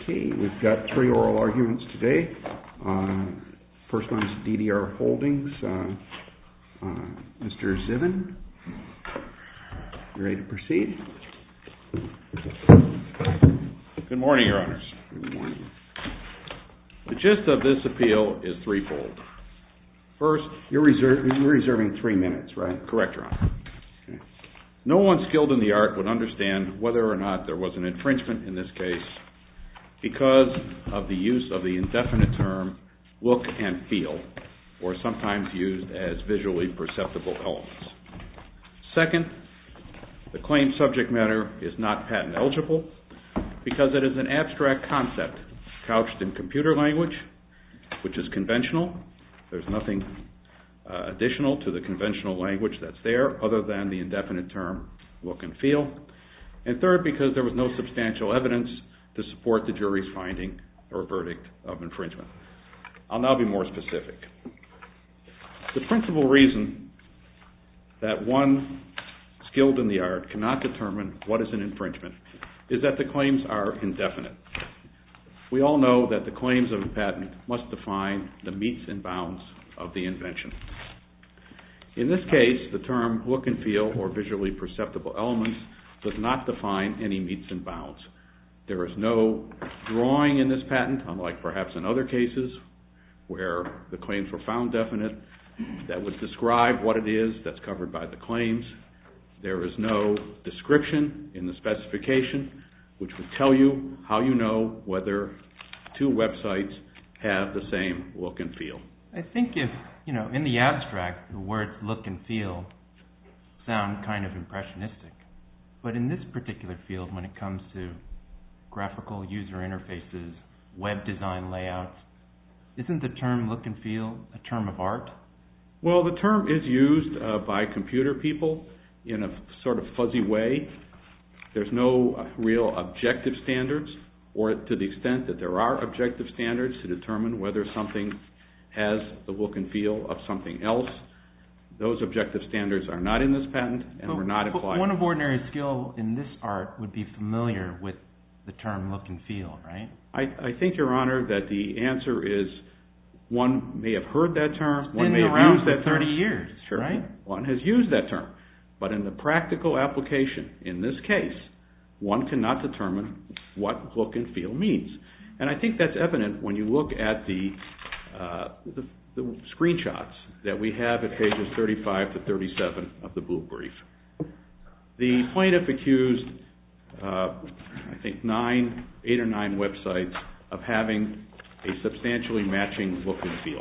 Okay, we've got 3 oral arguments today. First one is DDR Holdings. Mr. Zivin, you ready to proceed? Good morning, Your Honors. Good morning. The gist of this appeal is threefold. First, you're reserving 3 minutes, right? Correct, Your Honor. Okay. No one skilled in the art would understand whether or not there was an infringement in this case because of the use of the indefinite term look and feel, or sometimes used as visually perceptible elements. Second, the claimed subject matter is not patent eligible because it is an abstract concept couched in computer language, which is conventional. There's nothing additional to the conventional language that's there other than the indefinite term look and feel. And third, because there was no substantial evidence to support the jury's finding or verdict of infringement. I'll now be more specific. The principal reason that one skilled in the art cannot determine what is an infringement is that the claims are indefinite. We all know that the claims of a patent must define the metes and bounds of the invention. In this case, the term look and feel or visually perceptible elements does not define any metes and bounds. There is no drawing in this patent, unlike perhaps in other cases where the claims were found definite, that would describe what it is that's covered by the claims. There is no description in the specification which would tell you how you know whether 2 websites have the same look and feel. I think if, in the abstract, the words look and feel sound kind of impressionistic. But in this particular field, when it comes to graphical user interfaces, web design layouts, isn't the term look and feel a term of art? Well, the term is used by computer people in a sort of fuzzy way. There's no real objective standards, or to the extent that there are objective standards to determine whether something has the look and feel of something else. Those objective standards are not in this patent and were not applied. One of ordinary skill in this art would be familiar with the term look and feel, right? I think, Your Honor, that the answer is one may have heard that term. One may have used that term. 30 years, sure, right? One has used that term. But in the practical application, in this case, one cannot determine what look and feel means. And I think that's evident when you look at the screenshots that we have at pages 35 to 37 of the blue brief. The plaintiff accused, I think, 8 or 9 websites of having a substantially matching look and feel.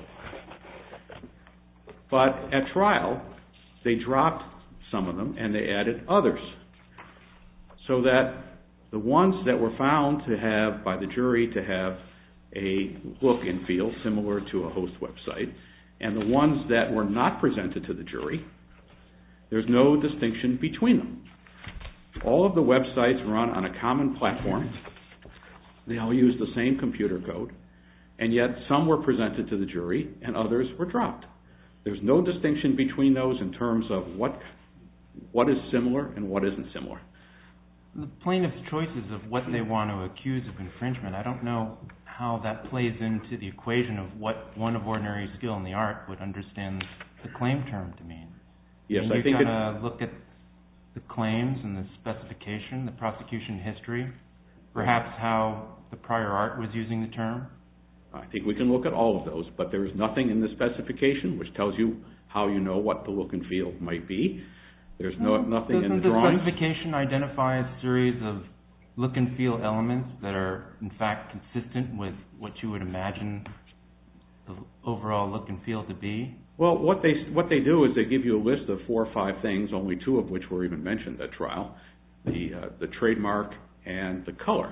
But at trial, they dropped some of them and they added others, so that the ones that were found to have, by the jury, to have a look and feel similar to a host website, and the ones that were not presented to the jury, there's no distinction between them. All of the websites run on a common platform. They all use the same computer code, and yet some were presented to the jury and others were dropped. There's no distinction between those in terms of what is similar and what isn't similar. The plaintiff's choices of what they want to accuse of infringement, I don't know how that plays into the equation of what one of ordinary skill in the art would understand the claim term to mean. Yes, I think you've got to look at the claims and the specification, the prosecution history, perhaps how the prior art was using the term. I think we can look at all of those, but there is nothing in the specification which tells you how you know what the look and feel might be. There's nothing in the drawings. Doesn't the specification identify a series of look and feel elements that are in fact consistent with what you would imagine the overall look and feel to be? Well, what they do is they give you a list of 4 or 5 things, only 2 of which were even mentioned at trial, the trademark and the color.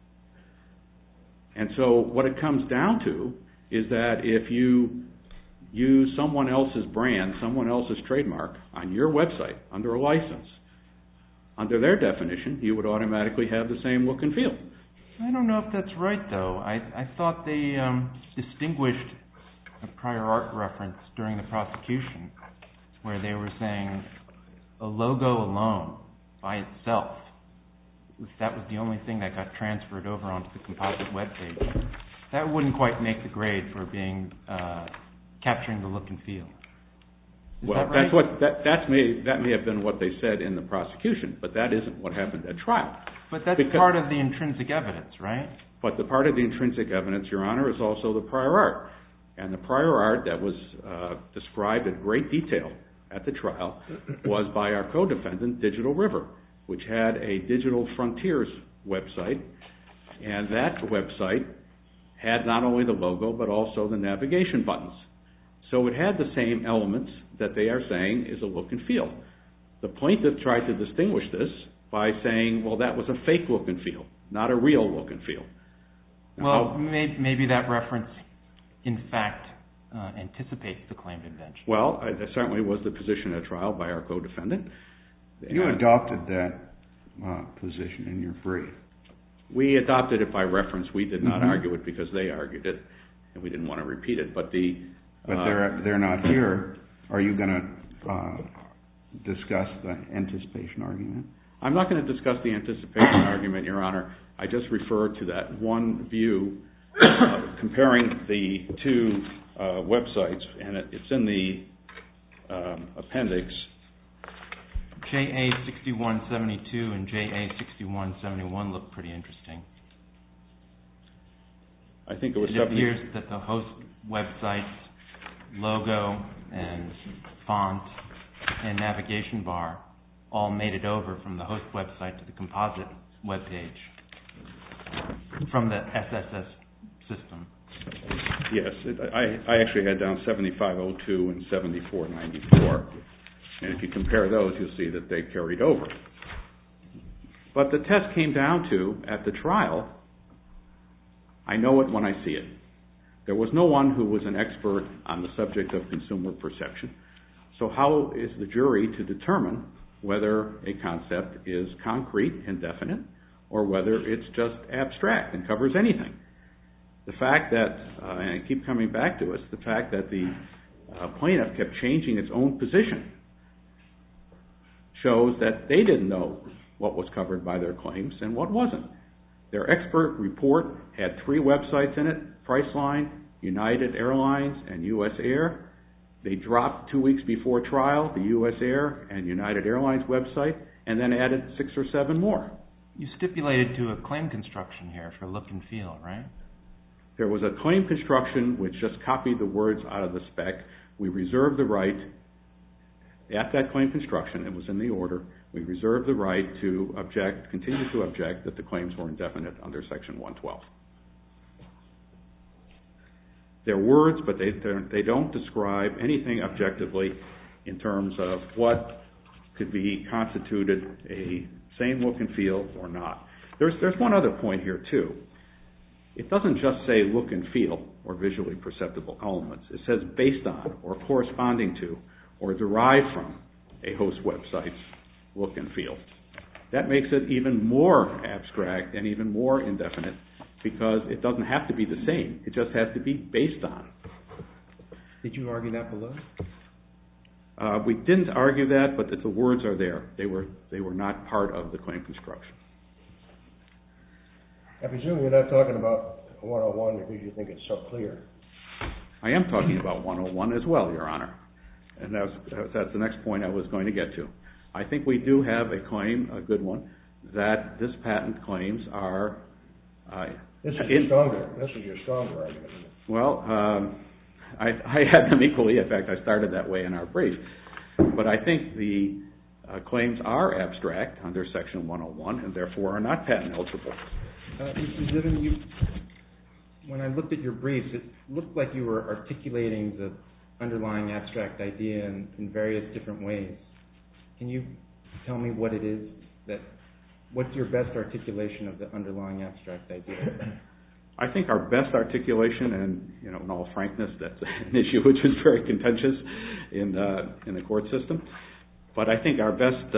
And so what it comes down to is that if you use someone else's brand, someone else's trademark on your website under a license, under their definition, you would automatically have the same look and feel. I don't know if that's right, though. I thought they distinguished a prior art reference during the prosecution where they were saying a logo alone by itself if that was the only thing that got transferred over onto the composite web page, that wouldn't quite make the grade for being capturing the look and feel. Is that right? That may have been what they said in the prosecution, but that isn't what happened at trial. But that's part of the intrinsic evidence, right? But the part of the intrinsic evidence, Your Honor, is also the prior art. And the prior art that was described in great detail at the trial was by our co-defendant, Digital River, which had a Digital Frontiers website. And that website had not only the logo, but also the navigation buttons. So it had the same elements that they are saying is a look and feel. The plaintiff tried to distinguish this by saying, well, that was a fake look and feel, not a real look and feel. Well, maybe that reference, in fact, anticipates the claimed invention. Well, that certainly was the position at trial by our co-defendant. You adopted that position in your brief. We adopted it by reference. We did not argue it because they argued it, and we didn't want to repeat it. But they're not here. Are you going to discuss the anticipation argument? I'm not going to discuss the anticipation argument, Your Honor. I just referred to that one view comparing the two websites, and it's in the appendix. JA6172 and JA6171 look pretty interesting. I think it was. It appears that the host website's logo and font and navigation bar all made it over from the host website to the composite web page from the SSS system. Yes, I actually had down 7502 and 7494. And if you compare those, you'll see that they carried over. But the test came down to, at the trial, I know it when I see it. There was no one who was an expert on the subject of consumer perception. So how is the jury to determine whether a concept is concrete and definite or whether it's just abstract and covers anything? The fact that, and I keep coming back to it, the fact that the plaintiff kept changing its own position shows that they didn't know what was covered by their claims and what wasn't. Their expert report had 3 websites in it, Priceline, United Airlines, and US Air. They dropped 2 weeks before trial the US Air and United Airlines website and then added 6 or 7 more. You stipulated to a claim construction here for look and feel, right? There was a claim construction which just copied the words out of the spec. We reserved the right, at that claim construction, it was in the order, we reserved the right to object, continue to object, that the claims were indefinite under Section 112. They're words, but they don't describe anything objectively in terms of what could be constituted a same look and feel or not. There's one other point here, too. It doesn't just say look and feel or visually perceptible elements. It says based on or corresponding to or derived from a host website's look and feel. That makes it even more abstract and even more indefinite because it doesn't have to be the same. It just has to be based on. Did you argue that below? We didn't argue that, but the words are there. They were not part of the claim construction. I presume you're not talking about 101 because you think it's so clear. I am talking about 101 as well, Your Honor. And that's the next point I was going to get to. I think we do have a claim, a good one, that this patent claims are... This is your stronger argument. Well, I had them equally. In fact, I started that way in our brief. But I think the claims are abstract under Section 101 and therefore are not patent eligible. When I looked at your briefs, it looked like you were articulating the underlying abstract idea in various different ways. Can you tell me what it is what's your best articulation of the underlying abstract idea? I think our best articulation, and in all frankness, that's an issue which is very contentious in the court system. But I think our best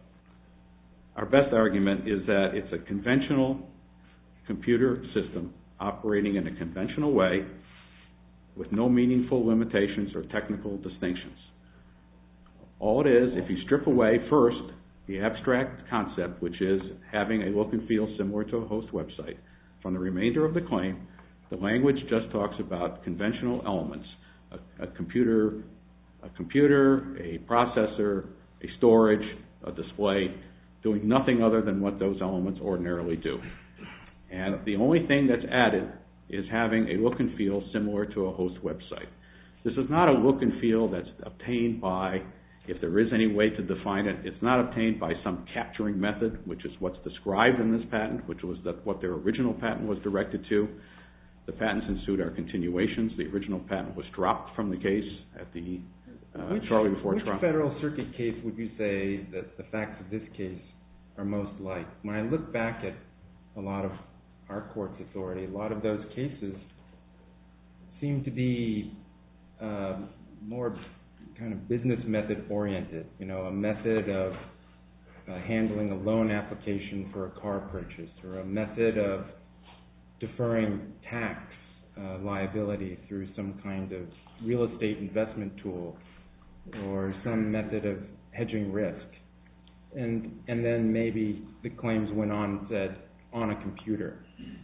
argument is that it's a conventional computer system operating in a conventional way with no meaningful limitations or technical distinctions. All it is, if you strip away first the abstract concept, which is having a look and feel similar to a host website. From the remainder of the claim, the language just talks about conventional elements, a computer, a processor, a storage, a display, doing nothing other than what those elements ordinarily do. And the only thing that's added is having a look and feel similar to a host website. This is not a look and feel that's obtained by, if there is any way to define it, it's not obtained by some capturing method, which is what's described in this patent, which was what their original patent was directed to. The patents in suit are continuations. The original patent was dropped from the case at the shortly before trial. Which Federal Circuit case would you say that the facts of this case are most like? When I look back at a lot of our court's authority, a lot of those cases seem to be more kind of business method oriented. You know, a method of handling a loan application for a car purchase, or a method of deferring tax liability through some kind of real estate investment tool, or some method of hedging risk. And then maybe the claims went on and said, on a computer.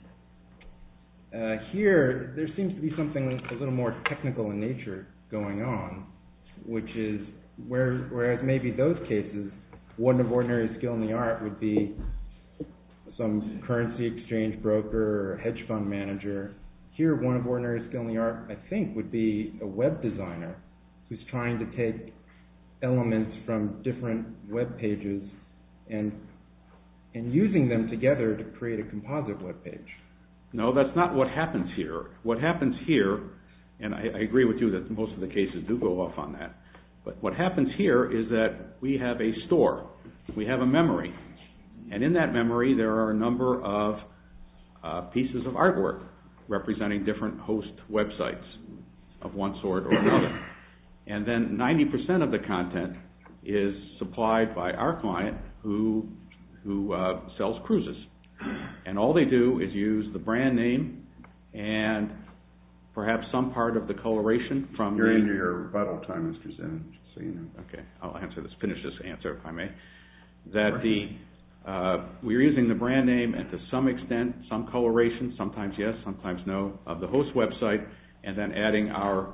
Here, there seems to be something a little more technical in nature going on, which is, whereas maybe those cases, one of ordinary skill in the art would be some currency exchange broker or hedge fund manager. Here, one of ordinary skill in the art, I think, would be a web designer who's trying to take elements from different web pages and using them together to create a composite web page. No, that's not what happens here. What happens here, and I agree with you that most of the cases do go off on that, but what happens here is that we have a store, we have a memory, and in that memory there are a number of pieces of artwork representing different host websites of one sort or another. And then 90% of the content is supplied by our client who sells cruises. And all they do is use the brand name and perhaps some part of the coloration from You're into your rebuttal time, Mr. Zinn, so you know. Okay, I'll finish this answer if I may. That we're using the brand name and to some extent, some coloration, sometimes yes, sometimes no, of the host website, and then adding our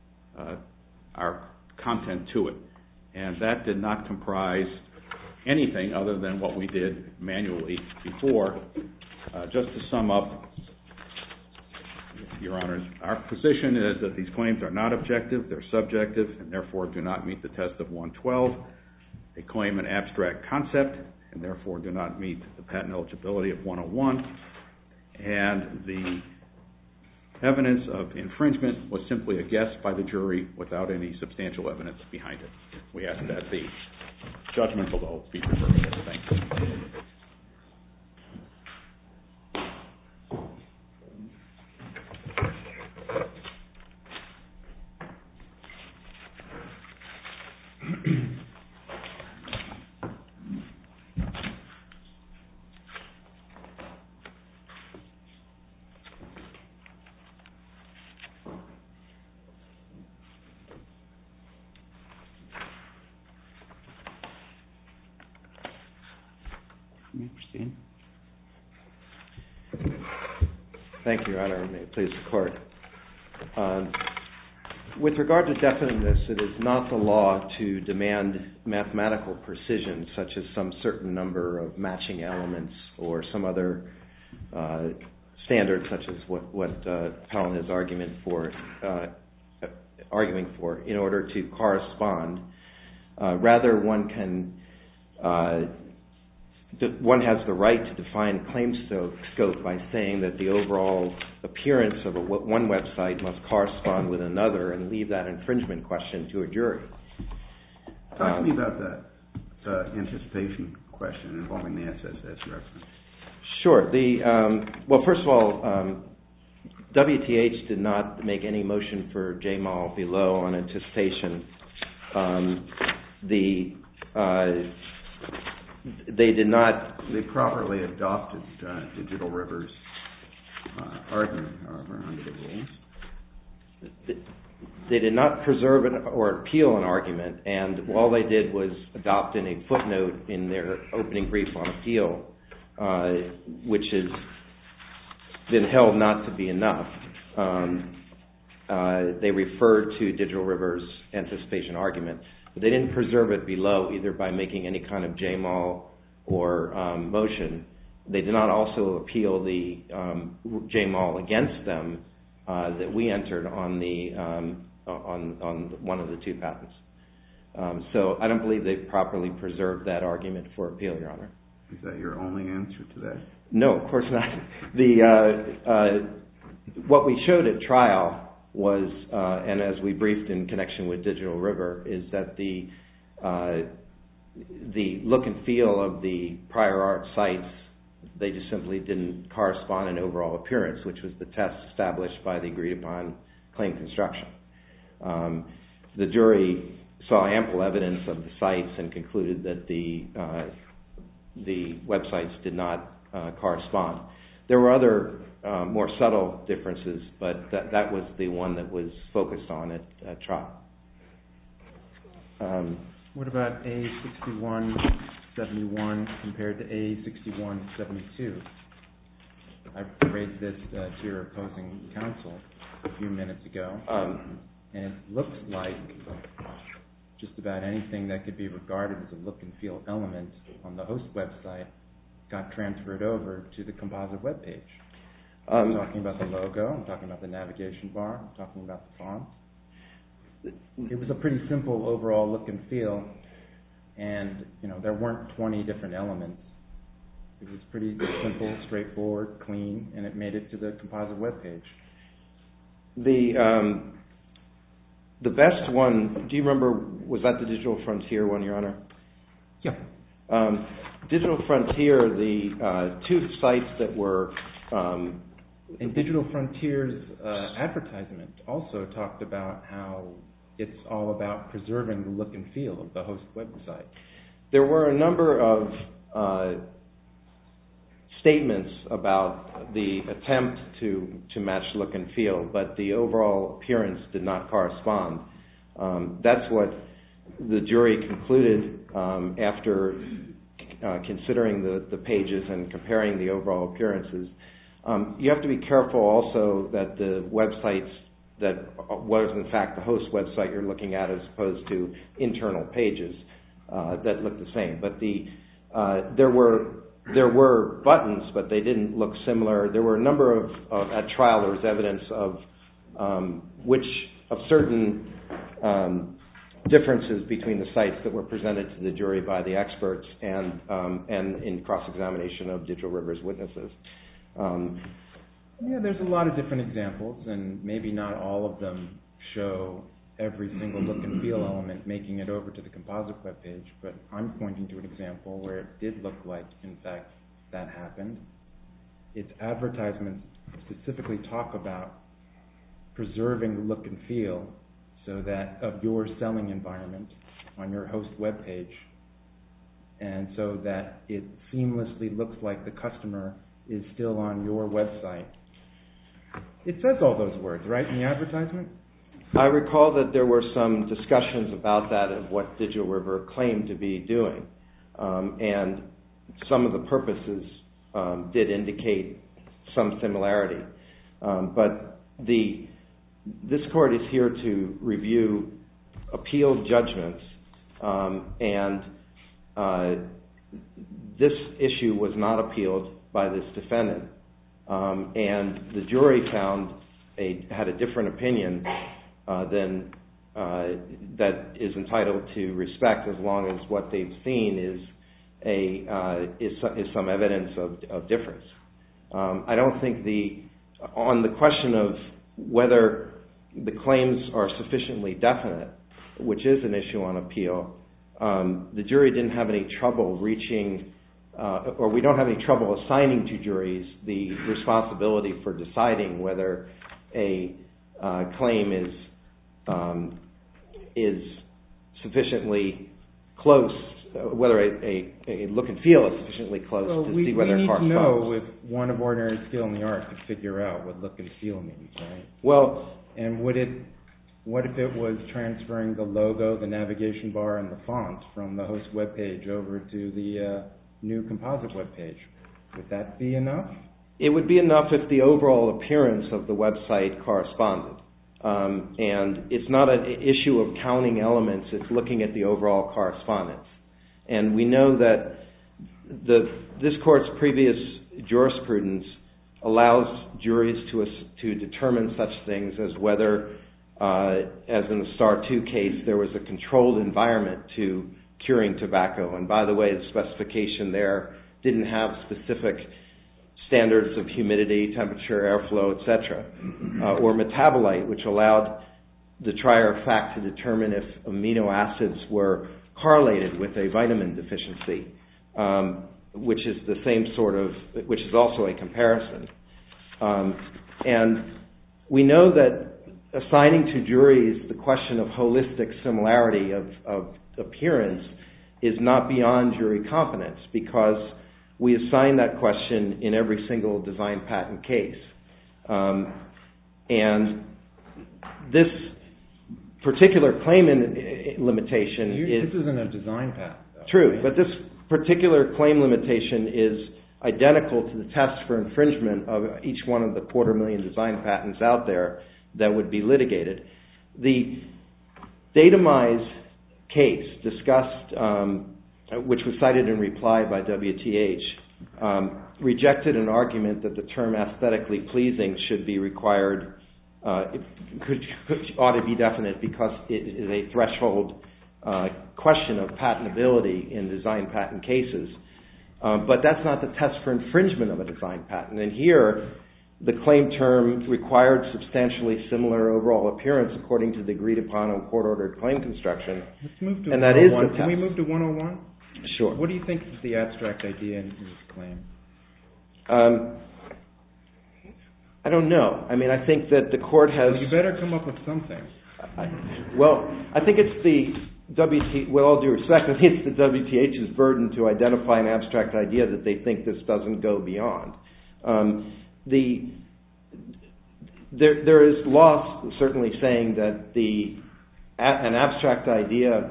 content to it. And that did not comprise anything other than what we did manually before. Just to sum up, Your Honors, our position is that these claims are not objective, they're subjective, and therefore do not meet the test of 112. They claim an abstract concept, and therefore do not meet the patent eligibility of 101. And the evidence of infringement was simply a guess by the jury without any substantial evidence behind it. We ask that the judgment below be reversed. Thank you. Thank you, Your Honor, and may it please the Court. With regard to definiteness, it is not the law to demand mathematical precision, such as some certain number of matching elements or some other standard, such as what Powell is arguing for, in order to correspond. Rather, one has the right to define claim scope by saying that the overall appearance of one website must correspond with another and leave that infringement question to a jury. Talk to me about the anticipation question involving the SSS reference. Sure. Well, first of all, WTH did not make any motion for JMAL below on anticipation. They did not. They properly adopted Digital River's argument, however, under the rules. they did not preserve or appeal an argument, and all they did was adopt in a footnote in their opening brief on appeal, which has been held not to be enough. They referred to Digital River's anticipation argument, but they didn't preserve it below either by making any kind of JMAL or motion. They did not also appeal the JMAL against them that we entered on one of the two patents. So I don't believe they properly preserved that argument for appeal, Your Honor. Is that your only answer to that? No, of course not. What we showed at trial was, and as we briefed in connection with Digital River, is that the look and feel of the prior art sites, they just simply didn't correspond in overall appearance, which was the test established by the agreed upon claim construction. The jury saw ample evidence of the sites and concluded that the websites did not correspond. There were other more subtle differences, but that was the one that was focused on at trial. What about A6171 compared to A6172? I raised this to your opposing counsel a few minutes ago, and it looks like just about anything that could be regarded as a look and feel element on the host website got transferred over to the composite web page. I'm talking about the logo, I'm talking about the navigation bar, I'm talking about the font. It was a pretty simple overall look and feel, and there weren't 20 different elements. It was pretty simple, straightforward, clean, and it made it to the composite web page. The best one, do you remember, was that the Digital Frontier one, Your Honor? Yeah. Digital Frontier, the two sites that were... And Digital Frontier's advertisement also talked about how it's all about preserving the look and feel of the host website. There were a number of statements about the attempt to match look and feel, but the overall appearance did not correspond. That's what the jury concluded after considering the pages and comparing the overall appearances. You have to be careful also that the websites that was in fact the host website you're looking at as opposed to internal pages that look the same. But there were buttons, but they didn't look similar. There were a number of at trial there was evidence of certain differences between the sites that were presented to the jury by the experts and in cross-examination of Digital River's witnesses. There's a lot of different examples, and maybe not all of them show every single look and feel element making it over to the composite web page, but I'm pointing to an example where it did look like, in fact, that happened. Its advertisements specifically talk about preserving the look and feel so that of your selling environment on your host web page, and so that it seamlessly looks like the customer is still on your website. It says all those words, right, in the advertisement? I recall that there were some discussions about that of what Digital River claimed to be doing, and some of the purposes did indicate some similarity. But this court is here to review appealed judgments, and this issue was not appealed by this defendant, and the jury had a different opinion than that is entitled to respect, as long as what they've seen is some evidence of difference. I don't think on the question of whether the claims are sufficiently definite, which is an issue on appeal, the jury didn't have any trouble or we don't have any trouble assigning to juries the responsibility for deciding whether a claim is sufficiently close whether a look and feel is sufficiently close to see whether it corresponds. We need to know if one of ordinary skill in the art could figure out what look and feel means, right? Well, and what if it was transferring the logo, the navigation bar, and the font from the host web page over to the new composite web page? Would that be enough? It would be enough if the overall appearance of the website corresponded. And it's not an issue of counting elements, it's looking at the overall correspondence. And we know that this court's previous jurisprudence allows juries to determine such things as whether, as in the Star 2 case, there was a controlled environment to curing tobacco. And by the way, the specification there didn't have specific standards of humidity, temperature, airflow, etc., or metabolite, which allowed the trier of fact to determine if amino acids were correlated with a vitamin deficiency, which is the same sort of, which is also a comparison. And we know that assigning to juries the question of holistic similarity of appearance is not beyond jury competence, because we assign that question in every single design patent case. And this particular claim limitation is... This isn't a design patent, though. True, right? but this particular claim limitation is identical to the test for infringement of each one of the 250,000 design patents out there that would be litigated. The Datamize case discussed, which was cited in reply by WTH, rejected an argument that the term aesthetically pleasing should be required, ought to be definite because it is a threshold question of patentability in design patent cases. But that's not the test for infringement of a design patent. And here, the claim term required substantially similar overall appearance according to the agreed upon and court-ordered claim construction. Let's move to and 101. That is the test. Can we move to 101? Sure. What do you think is the abstract idea in this claim? I don't know. I mean, I think that the court has... Well, you better come up with something. I think it's the with all due respect, I think it's the WTH's burden to identify an abstract idea that they think this doesn't go beyond. There is law certainly saying that an abstract idea,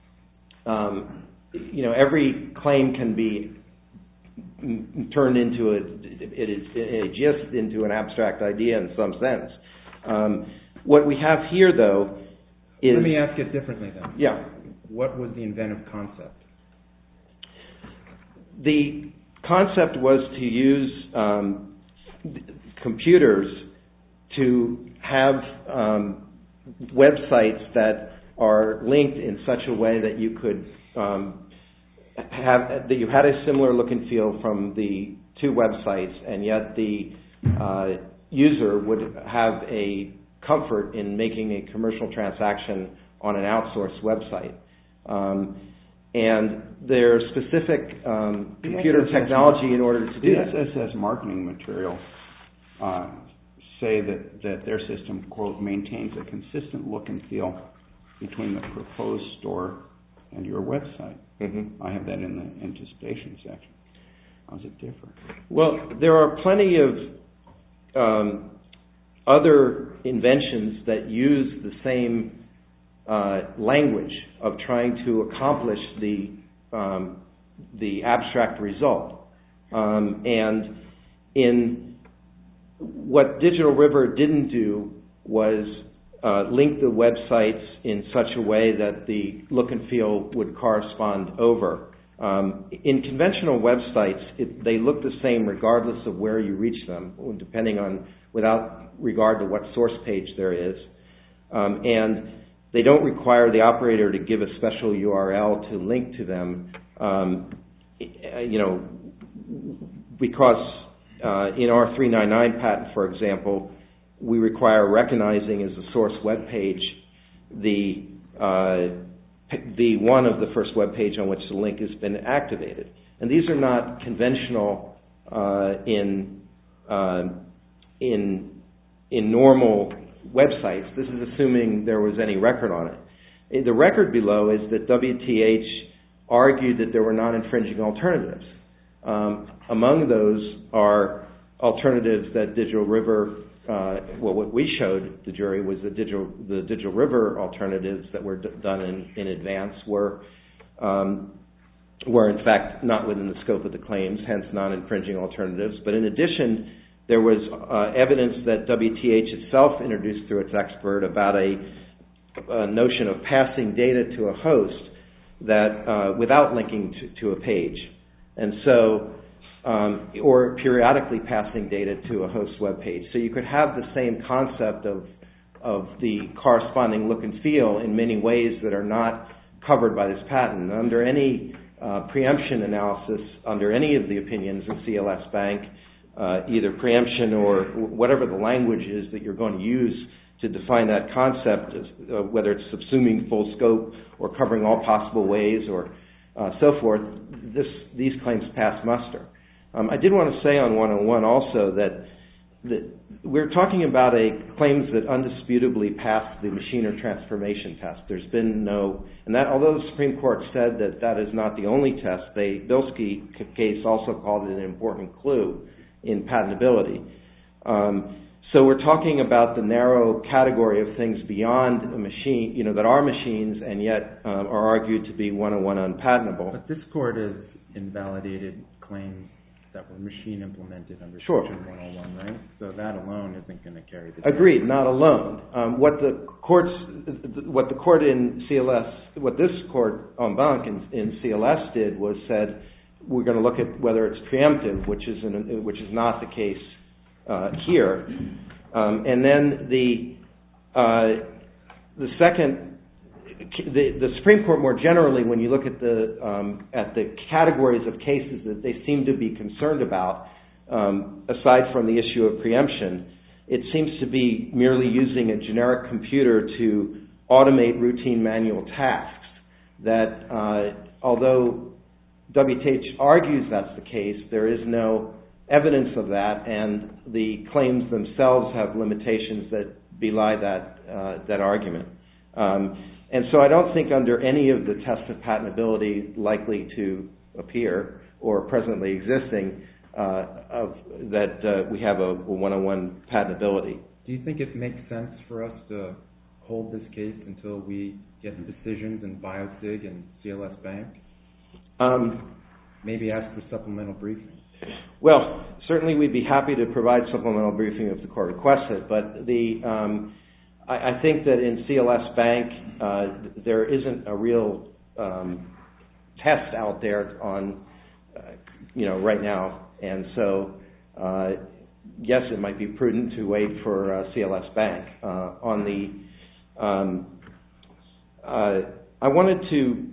every claim can be turned into into an abstract idea in some sense. What we have here, though, is... Let me ask it differently, then. Yeah. What was the inventive concept? The concept was to use computers to have websites that are linked in such a way that you could that you had a similar look and feel from the two websites, and yet the user would have a comfort in making a commercial transaction on an outsourced website. And there's specific computer technology in order to do that. The SSS marketing material say that their system, quote, maintains a consistent look and feel between the proposed store and your website. Mm-hmm. I have that in the anticipation section. How's it different? Well, there are plenty of other inventions that use the same language of trying to accomplish the abstract result. And in what Digital River didn't do was link the websites in such a way that the look and feel would correspond over. In conventional websites, they look the same regardless of where you reach them, without regard to what source page there is. And they don't require the operator to give a special URL to link to them, because in our 399 patent, for example, we require recognizing as a source web page the one of the first web page on which the link has been activated. And these are not conventional in normal websites. This is assuming there was any record on it. The record below is that WTH argued that there were non-infringing alternatives. Among those are alternatives that Digital River, what we showed the jury was the Digital River alternatives that were done in advance were in fact not within the scope of the claims, hence non-infringing alternatives. But in addition, there was evidence that WTH itself introduced through its expert about a notion of passing data to a host that without linking to a page, and so or periodically passing data to a host web page. So you could have the same concept of the corresponding look and feel in many ways that are not covered by this patent. Under any preemption analysis, under any of the opinions in CLS Bank, either preemption or whatever the language is that you're going to use to define that concept, whether it's subsuming full scope or covering all possible ways or so forth, these claims pass muster. I did want to say on 101 also that we're talking about claims that undisputably pass the Machiner transformation test. There's been no, and that although the Supreme Court said that that is not the only test, the Bilski case also called it an important clue in patentability. So we're talking about the narrow category of things beyond a machine, that are machines and yet are argued to be 101 unpatentable. But this court has invalidated claims that were machine implemented under Sure. Section 101, right? So that alone isn't going to carry the day. Agreed, not alone. What this court en banc in CLS did was said we're going to look at whether it's preemptive, which is not the case here. And then the Supreme Court more generally, when you look at the categories of cases that they seem to be concerned about, aside from the issue of preemption, it seems to be merely using a generic computer to automate routine manual tasks. That although WTH argues that's the case, there is no evidence of that, and the claims themselves have limitations that belie that argument. And so I don't think under any of the tests of patentability likely to appear or presently existing that we have a 101 patentability. Do you think it makes sense for us to hold this case until we get decisions in BioSig and CLS Bank? Maybe ask for supplemental briefing. Well, certainly we'd be happy to provide supplemental briefing if the court requests it, but I think that in CLS Bank there isn't a real test out there on right now, and so yes, it might be prudent to wait for CLS Bank. I wanted to,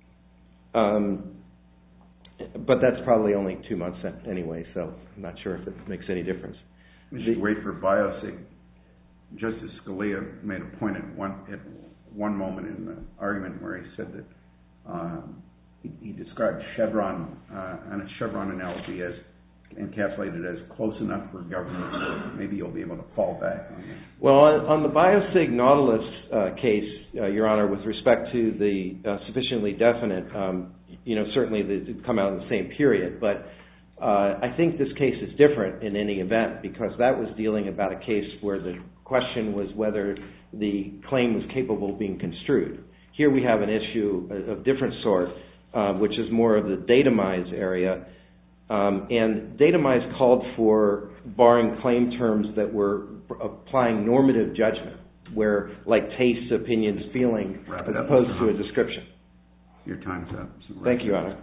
but that's probably only 2 months anyway, so I'm not sure if it makes any difference. We should wait for BioSig. Justice Scalia made a point at one moment in the argument where he said that he described Chevron and a Chevron analogy as encapsulated as close enough for government. Maybe you'll be able to fall back on that. Well, on the BioSig Nautilus case, Your Honor, with respect to the sufficiently definite, certainly they come out in the same period, but I think this case is different in any event because that was dealing about a case where the question was whether the claim was capable of being construed. Here we have an issue of different sort, which is more of the Datamize area, and Datamize called for barring claim terms that were applying normative judgment, where like taste, opinions, feeling, as opposed to a description. Your time's up. Thank you, Your Honor.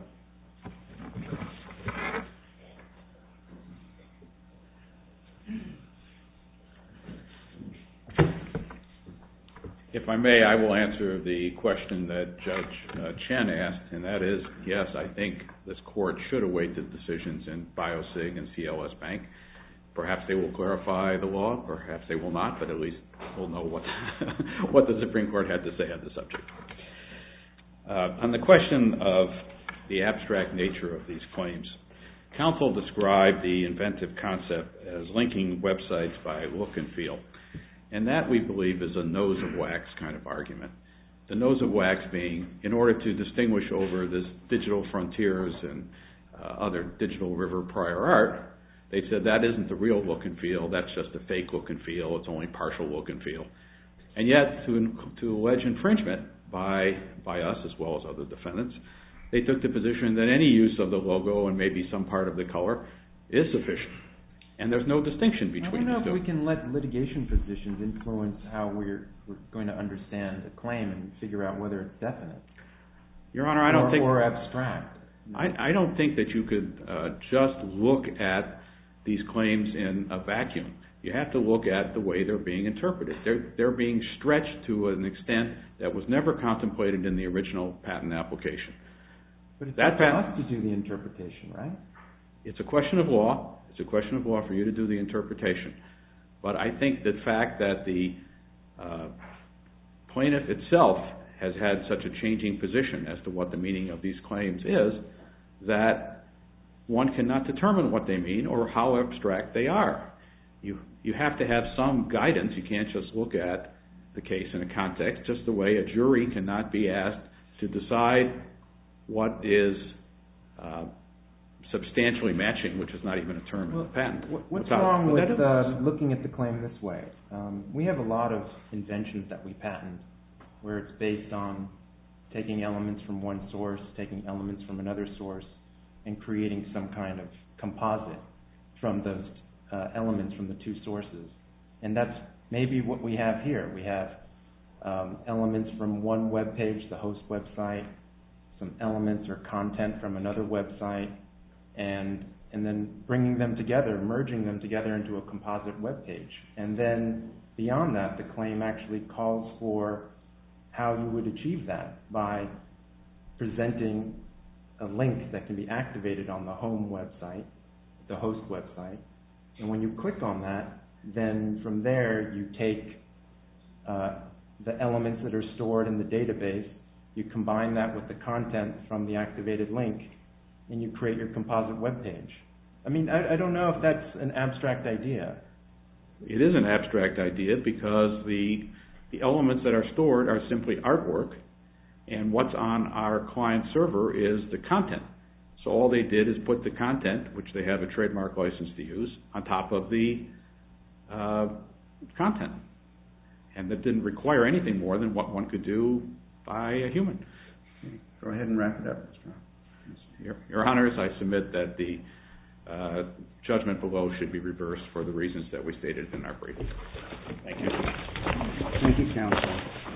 If I may, I will answer the question that Judge Chen asked, and that is, yes, I think this court should await the decisions in BioSig and CLS Bank. Perhaps they will clarify the law, perhaps they will not, but at least we'll know what the Supreme Court had to say on the subject. On the question of the abstract nature of these claims, counsel described the inventive concept as linking websites by look and feel. And that, we believe, is a nose of wax kind of argument. The nose of wax being, in order to distinguish over this digital frontiers and other digital river prior art, they said that isn't the real look and feel, that's just a fake look and feel, it's only partial look and feel. And yet, to allege infringement by us as well as other defendants, they took the position that any use of the logo and maybe some part of the color is sufficient. And there's no distinction between the two. I don't know if we can let litigation positions influence how we're going to understand a claim and figure out whether it's definite. Your Honor, I don't think... Or abstract. I don't think that you could just look at these claims in a vacuum. You have to look at the way they're being interpreted. They're being stretched to an extent that was never contemplated in the original patent application. But it's up to us to do the interpretation, right? It's a question of law. It's a question of law for you to do the interpretation. But I think the fact that the plaintiff itself has had such a changing position as to what the meaning of these claims is, that one cannot determine what they mean or how abstract they are. You have to have some guidance. You can't just look at the case in a context, just the way a jury cannot be asked to decide what is substantially matching, which is not even a term in the patent. What's wrong with looking at the claim this way? We have a lot of inventions that we patent where it's based on taking elements from one source, taking elements from another source, and creating some kind of composite from those elements from the two sources. And that's maybe what we have here. We have elements from one web page, the host website, some elements or content from another website, and then bringing them together, merging them together into a composite web page. And then beyond that, the claim actually calls for how you would achieve that by presenting a link that can be activated on the home website, the host website. And when you click on that, then from there you take the elements that are stored in the database, you combine that with the content from the activated link, and you create your composite web page. I mean, I don't know if that's an abstract idea. It is an abstract idea because the elements that are stored are simply artwork, and what's on our client server is the content. So all they did is put the content, which they have a trademark license to use, on top of the content. And that didn't require anything more than what one could do by a human. Go ahead and wrap it up. Your Honors, I submit that the judgment below should be reversed for the reasons that we stated in our brief. Thank you. Thank you, counsel.